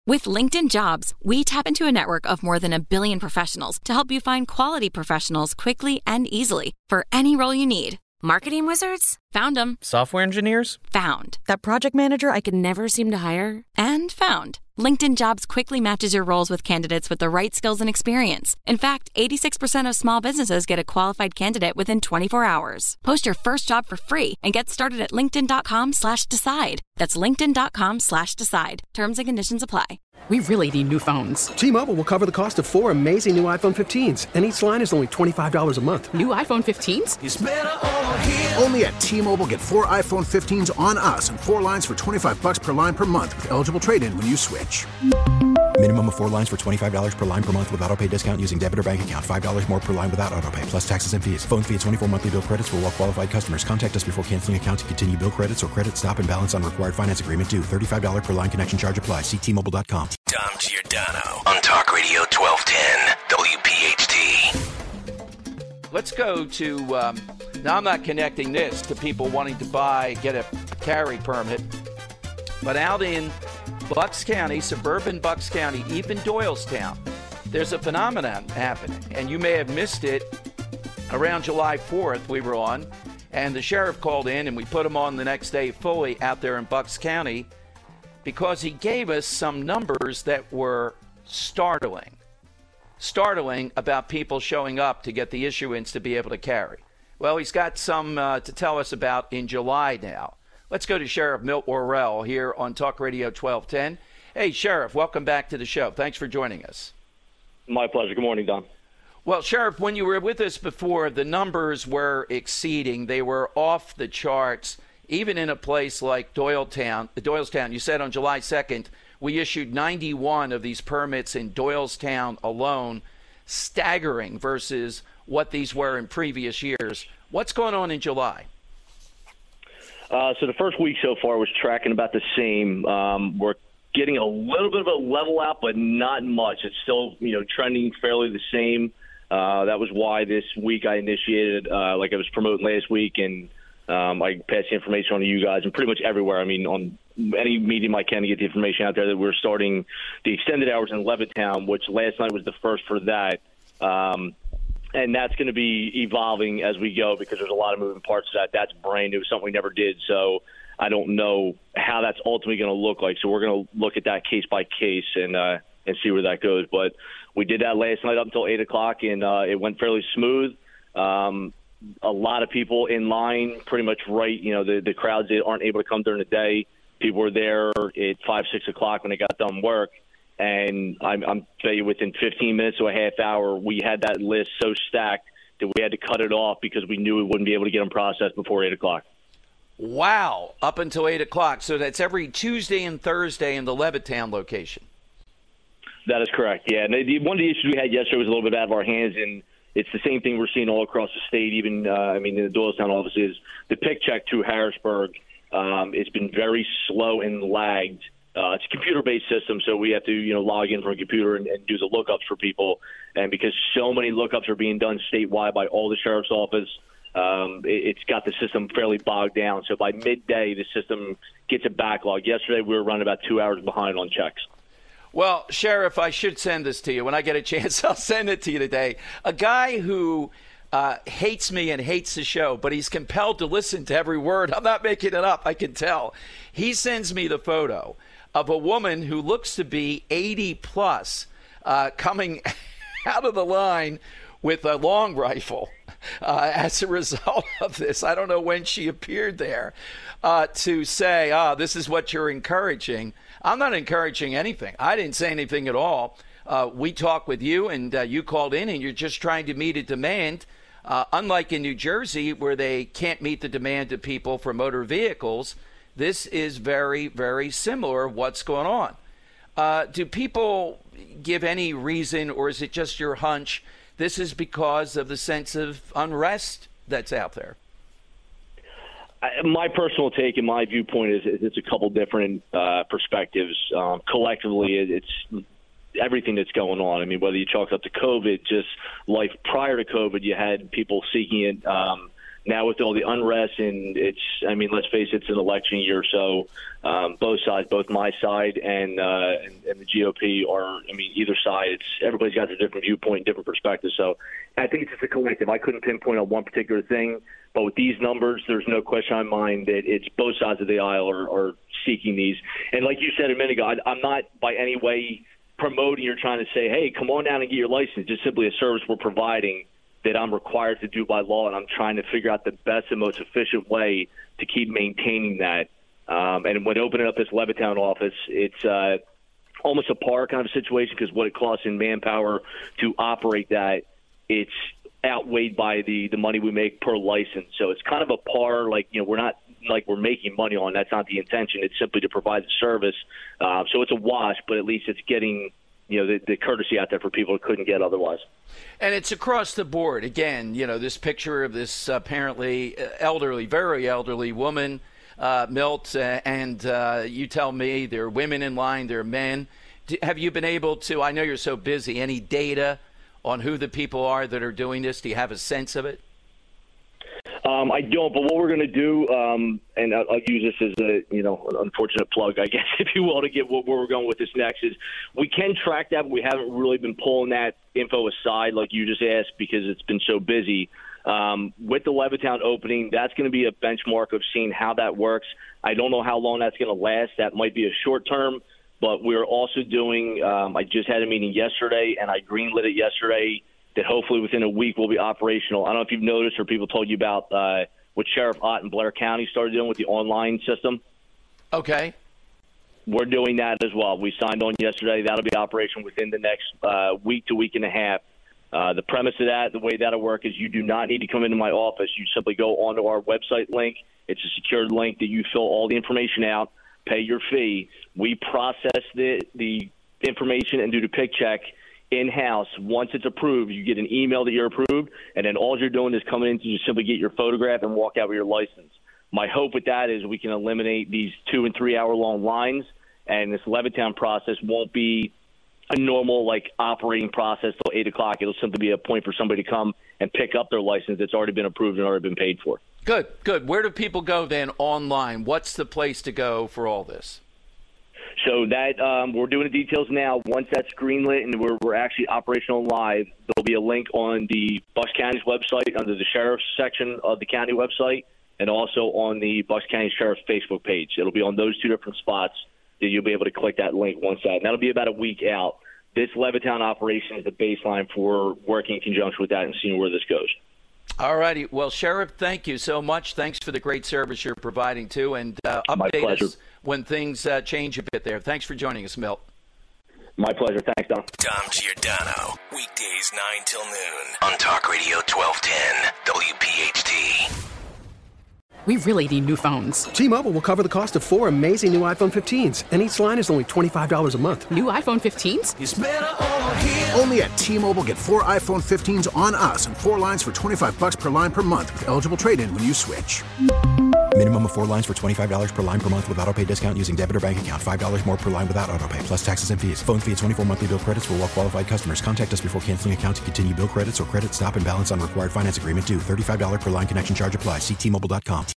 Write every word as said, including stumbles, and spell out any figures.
With LinkedIn Jobs, we tap into a network of more than a billion professionals to help you find quality professionals quickly and easily for any role you need. Marketing wizards? Found them. Software engineers? Found. That project manager I could never seem to hire? And found. LinkedIn Jobs quickly matches your roles with candidates with the right skills and experience. In fact, eighty-six percent of small businesses get a qualified candidate within twenty-four hours. Post your first job for free and get started at linkedin.com slash decide. That's linkedin.com slash decide. Terms and conditions apply. We really need new phones. T-Mobile will cover the cost of four amazing new iPhone fifteens, and each line is only twenty-five dollars a month. New iPhone fifteens? It's better over here. Only at T-Mobile, get four iPhone fifteens on us and four lines for twenty-five dollars per line per month with eligible trade-in when you switch. Minimum of four lines for twenty-five dollars per line per month with autopay discount using debit or bank account. five dollars more per line without autopay, plus taxes and fees. Phone fee at twenty-four monthly bill credits for well-qualified customers. Contact us before canceling account to continue bill credits or credit stop and balance on required finance agreement due. thirty-five dollars per line connection charge applies. See T Mobile dot com. Dom Giordano on Talk Radio twelve ten W P H T. Let's go to, um, now I'm not connecting this to people wanting to buy, get a carry permit, but out in Bucks County, suburban Bucks County, even Doylestown, there's a phenomenon happening, and you may have missed it. Around July fourth, we were on, and the sheriff called in, and we put him on the next day fully out there in Bucks County because he gave us some numbers that were startling. Startling about people showing up to get the issuance to be able to carry. Well, he's got some uh, to tell us about in July now. Let's go to Sheriff Milt Worrell here on Talk Radio twelve ten. Hey, Sheriff, welcome back to the show. Thanks for joining us. My pleasure. Good morning, Don. Well, Sheriff, when you were with us before, the numbers were exceeding. They were off the charts, even in a place like Doylestown. Doylestown, you said on July second, we issued ninety-one of these permits in Doylestown alone, staggering versus what these were in previous years. What's going on in July? Uh, so the first week so far was tracking about the same. Um, we're getting a little bit of a level out, but not much. It's still, you know, trending fairly the same. Uh, that was why this week I initiated, uh, like I was promoting last week, and um, I passed the information on to you guys and pretty much everywhere. I mean, on any medium I can to get the information out there that we're starting the extended hours in Levittown, which last night was the first for that. Um, and that's going to be evolving as we go because there's a lot of moving parts to that. That's brand new, something we never did. So I don't know how that's ultimately going to look like. So we're going to look at that case by case and uh, and see where that goes. But we did that last night up until eight o'clock, and uh, it went fairly smooth. Um, a lot of people in line, pretty much right. You know, the, the crowds that aren't able to come during the day, people were there at five, six o'clock when they got done work. And I'm, I'm tell you, within fifteen minutes to a half hour, we had that list so stacked that we had to cut it off because we knew we wouldn't be able to get them processed before eight o'clock. Wow, up until eight o'clock. So that's every Tuesday and Thursday in the Levittown location. That is correct, yeah. And the, one of the issues we had yesterday was a little bit out of our hands, and it's the same thing we're seeing all across the state. Even, uh, I mean, in the Doylestown office is the pick check to Harrisburg. Um, it's been very slow and lagged. Uh, it's a computer-based system, so we have to, you know, log in from a computer and, and do the lookups for people. And because so many lookups are being done statewide by all the sheriff's office, um, it, it's got the system fairly bogged down. So by midday, the system gets a backlog. Yesterday, we were running about two hours behind on checks. Well, Sheriff, I should send this to you. When I get a chance, I'll send it to you today. A guy who uh, hates me and hates the show, but he's compelled to listen to every word. I'm not making it up. I can tell. He sends me the photo of a woman who looks to be eighty plus uh, coming out of the line with a long rifle uh, as a result of this. I don't know when she appeared there uh, to say, ah, this is what you're encouraging. I'm not encouraging anything. I didn't say anything at all. Uh, we talked with you, and uh, you called in, and you're just trying to meet a demand. Uh, unlike in New Jersey, where they can't meet the demand of people for motor vehicles, this is very, very similar. What's going on? Uh, do people give any reason, or is it just your hunch this is because of the sense of unrest that's out there? I, my personal take and my viewpoint is, is it's a couple different uh, perspectives. Um, collectively, it, it's everything that's going on. I mean, whether you chalk up to COVID, just life prior to COVID, you had people seeking it. Um, Now with all the unrest, and it's, I mean, let's face it, it's an election year, so um, both sides, both my side and, uh, and and the G O P are, I mean, either side, it's everybody's got their different viewpoint, different perspective. So I think it's just a collective. I couldn't pinpoint on one particular thing, but with these numbers, there's no question in my mind that it's both sides of the aisle are, are seeking these. And like you said a minute ago, I, I'm not by any way promoting or trying to say, hey, come on down and get your license. It's simply a service we're providing that I'm required to do by law, and I'm trying to figure out the best and most efficient way to keep maintaining that. Um, and when opening up this Levittown office, it's uh, almost a par kind of situation because what it costs in manpower to operate that, it's outweighed by the, the money we make per license. So it's kind of a par, like, you know, we're not like we're making money on. That's not the intention. It's simply to provide the service. Uh, so it's a wash, but at least it's getting – you know, the, the courtesy out there for people who couldn't get otherwise. And it's across the board. Again, you know, this picture of this apparently elderly, very elderly woman, uh, Milt, uh, and uh, you tell me there are women in line, there are men. Do, have you been able to, I know you're so busy, any data on who the people are that are doing this? Do you have a sense of it? Um, I don't, but what we're going to do, um, and I'll, I'll use this as a, you know, an unfortunate plug, I guess, if you will, to get where we're going with this next, is we can track that, but we haven't really been pulling that info aside like you just asked because it's been so busy. Um, with the Levittown opening, that's going to be a benchmark of seeing how that works. I don't know how long that's going to last. That might be a short term, but we're also doing, um, I just had a meeting yesterday, and I greenlit it yesterday, that hopefully within a week will be operational. I don't know if you've noticed or people told you about uh, what Sheriff Ott in Blair County started doing with the online system. Okay. We're doing that as well. We signed on yesterday. That'll be operational within the next uh, week to week and a half. Uh, the premise of that, the way that'll work is you do not need to come into my office. You simply go onto our website link. It's a secured link that you fill all the information out, pay your fee. We process the, the information and do the pick check in-house. Once it's approved, you get an email that you're approved, and then all you're doing is coming in to just simply get your photograph and walk out with your license. My hope with that is we can eliminate these two- and three-hour-long lines, and this Levittown process won't be a normal, like, operating process till eight o'clock. It'll simply be a point for somebody to come and pick up their license that's already been approved and already been paid for. Good, good. Where do people go then online? What's the place to go for all this? So that um, we're doing the details now. Once that's greenlit and we're, we're actually operational live, there'll be a link on the Bucks County's website under the Sheriff's section of the county website and also on the Bucks County Sheriff's Facebook page. It'll be on those two different spots that you'll be able to click that link once that. And that'll be about a week out. This Levittown operation is the baseline for working in conjunction with that and seeing where this goes. All righty. Well, Sheriff, thank you so much. Thanks for the great service you're providing, too. And uh, update us when things uh, change a bit there. Thanks for joining us, Milt. My pleasure. Thanks, Dom. Dom Giordano, weekdays nine till noon on Talk Radio twelve ten W P H T. We really need new phones. T-Mobile will cover the cost of four amazing new iPhone fifteens, and each line is only twenty-five dollars a month. New iPhone fifteens? It's better over here. Only at T-Mobile, get four iPhone fifteens on us and four lines for twenty-five bucks per line per month with eligible trade-in when you switch. Minimum of four lines for twenty-five dollars per line per month with autopay discount using debit or bank account. five dollars more per line without autopay, plus taxes and fees. Phone fee at twenty-four monthly bill credits for well-qualified customers. Contact us before canceling account to continue bill credits or credit stop and balance on required finance agreement due. thirty-five dollars per line connection charge applies. See T Mobile dot com.